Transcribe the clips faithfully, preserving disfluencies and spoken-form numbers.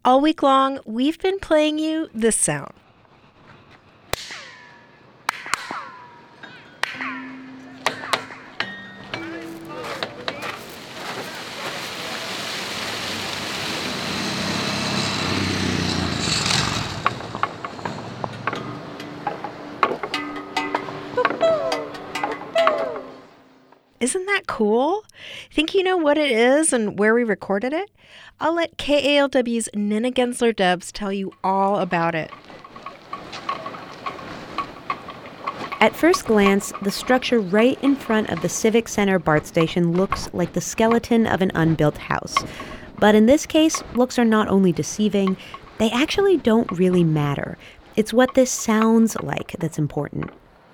All week long, we've been playing you this sound. Isn't that cool? Think you know what it is and where we recorded it? I'll let K A L W's Nina Gensler-Debs tell you all about it. At first glance, the structure right in front of the Civic Center BART station looks like the skeleton of an unbuilt house. But in this case, looks are not only deceiving, they actually don't really matter. It's what this sounds like that's important.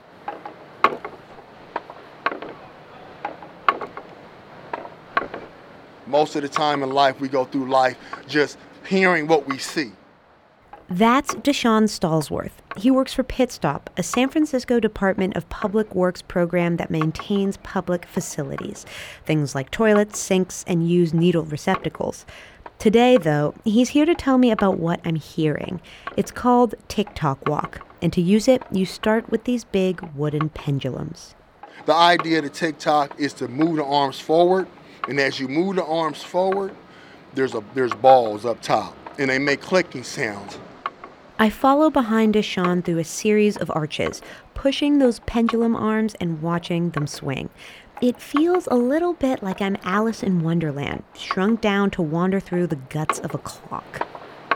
Most of the time in life, we go through life just hearing what we see. That's Deshaun Stallsworth. He works for Pit Stop, a San Francisco Department of Public Works program that maintains public facilities, things like toilets, sinks, and used needle receptacles. Today, though, he's here to tell me about what I'm hearing. It's called TikTok Walk, and to use it, you start with these big wooden pendulums. The idea of the TikTok is to move the arms forward, and as you move the arms forward, there's a there's balls up top, and they make clicking sounds. I follow behind Deshaun through a series of arches, pushing those pendulum arms and watching them swing. It feels a little bit like I'm Alice in Wonderland, shrunk down to wander through the guts of a clock.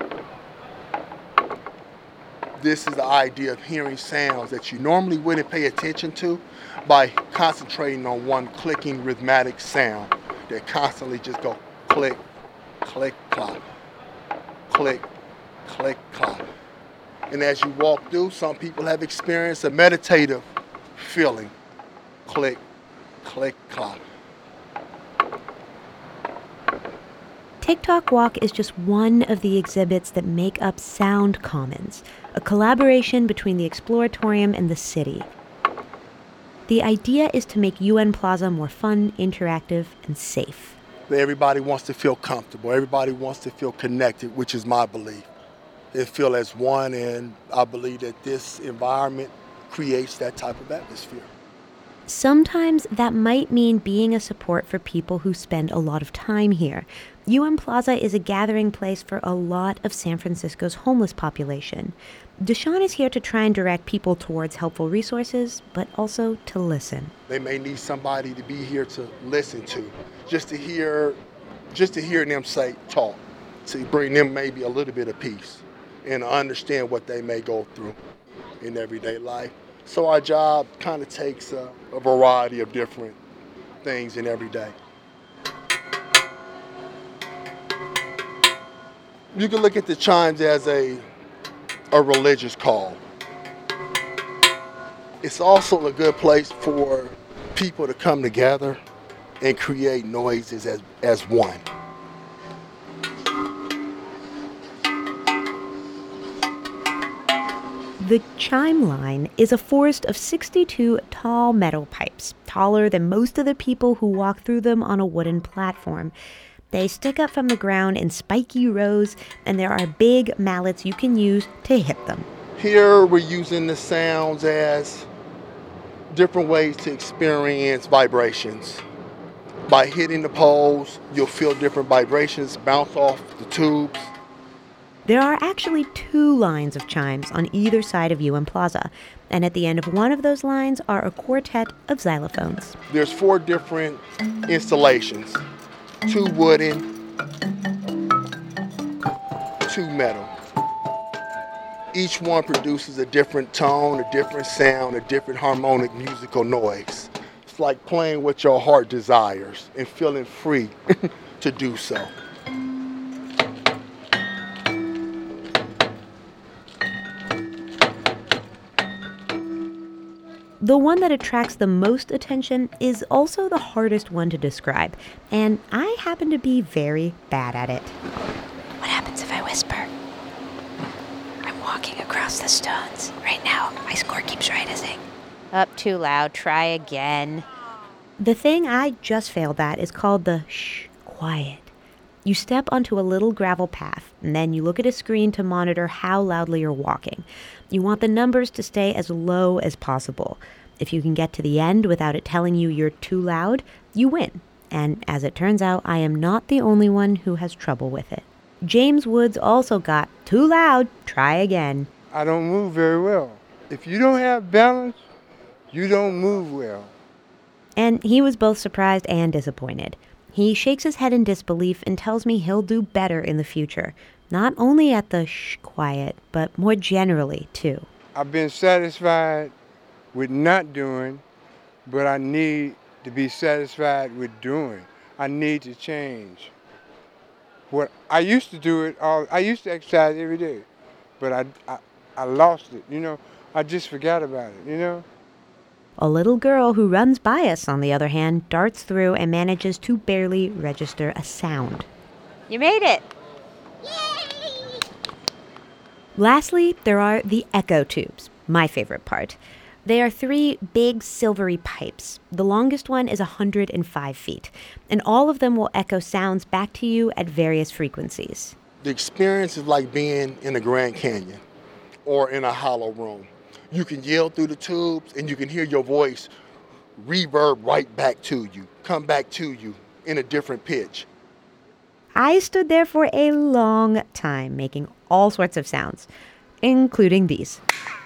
This is the idea of hearing sounds that you normally wouldn't pay attention to by concentrating on one clicking rhythmic sound that constantly just go click, click, clock, click, click, clock. And as you walk through, some people have experienced a meditative feeling. Click, click, clock. TikTok Walk is just one of the exhibits that make up Sound Commons, a collaboration between the Exploratorium and the city. The idea is to make U N Plaza more fun, interactive, and safe. Everybody wants to feel comfortable. Everybody wants to feel connected, which is my belief. They feel as one, and I believe that this environment creates that type of atmosphere. Sometimes that might mean being a support for people who spend a lot of time here. U N Plaza is a gathering place for a lot of San Francisco's homeless population. Deshaun is here to try and direct people towards helpful resources, but also to listen. They may need somebody to be here to listen to, just to hear, just to hear them say, talk, to bring them maybe a little bit of peace and understand what they may go through in everyday life. So our job kind of takes a, a variety of different things in every day. You can look at the chimes as a, a religious call. It's also a good place for people to come together and create noises as, as one. The chime line is a forest of sixty-two tall metal pipes, taller than most of the people who walk through them on a wooden platform. They stick up from the ground in spiky rows, and there are big mallets you can use to hit them. Here we're using the sounds as different ways to experience vibrations. By hitting the poles, you'll feel different vibrations bounce off the tubes. There are actually two lines of chimes on either side of U N Plaza, and at the end of one of those lines are a quartet of xylophones. There's four different installations, two wooden, two metal. Each one produces a different tone, a different sound, a different harmonic musical noise. It's like playing what your heart desires and feeling free to do so. The one that attracts the most attention is also the hardest one to describe, and I happen to be very bad at it. What happens if I whisper? I'm walking across the stones. Right now, my score keeps rising. Up too loud. Try again. The thing I just failed at is called the shh, quiet. You step onto a little gravel path, and then you look at a screen to monitor how loudly you're walking. You want the numbers to stay as low as possible. If you can get to the end without it telling you you're too loud, you win. And as it turns out, I am not the only one who has trouble with it. James Woods also got too loud. Try again. I don't move very well. If you don't have balance, you don't move well. And he was both surprised and disappointed. He shakes his head in disbelief and tells me he'll do better in the future. Not only at the shh quiet, but more generally, too. I've been satisfied with not doing, but I need to be satisfied with doing. I need to change. What I used to do it all, I used to exercise every day, but I, I, I lost it, you know. I just forgot about it, you know. A little girl who runs by us, on the other hand, darts through and manages to barely register a sound. You made it! Lastly, there are the echo tubes, my favorite part. They are three big silvery pipes. The longest one is one hundred five feet, and all of them will echo sounds back to you at various frequencies. The experience is like being in the Grand Canyon or in a hollow room. You can yell through the tubes and you can hear your voice reverb right back to you, come back to you in a different pitch. I stood there for a long time making all sorts of sounds, including these.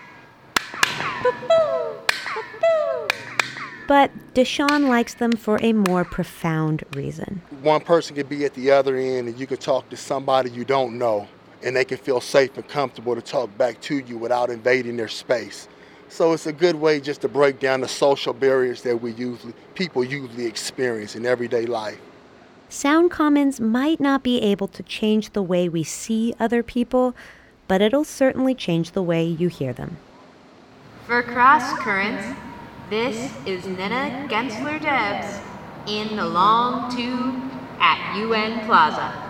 But Deshaun likes them for a more profound reason. One person could be at the other end and you could talk to somebody you don't know, and they can feel safe and comfortable to talk back to you without invading their space. So it's a good way just to break down the social barriers that we usually, people usually experience in everyday life. Sound commons might not be able to change the way we see other people, but it'll certainly change the way you hear them. For Cross Currents, this is Nina Gensler-Debs in the long tube at U N Plaza.